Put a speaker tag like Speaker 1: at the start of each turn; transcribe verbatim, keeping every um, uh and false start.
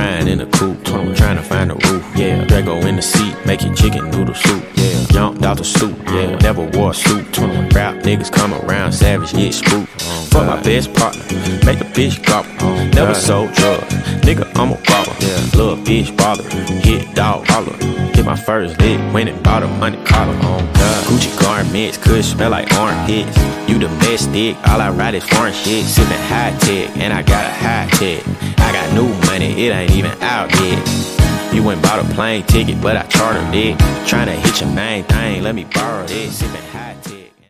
Speaker 1: riding in the coupe, trying to find the roof. Yeah, Drago in the seat, making chicken noodle soup. Yeah, jumped out the stoop. Yeah, never wore a suit. Rap niggas come around, savage get spooked. Fuck my best partner, make a bitch drop. Never sold drugs, nigga I'm a robber. Yeah, little bitch bother, hit dog holler. Hit my first lick, went and bought a money collar. Oh God, Gucci garments could smell like armpits. You domestic, all I ride is foreign shit. Sippin' high tech, and I got a high tech. I got new money, it ain't even out yet. You went bought a plane ticket, but I chartered it. Tryna hit your main thing, let me borrow this. Sippin'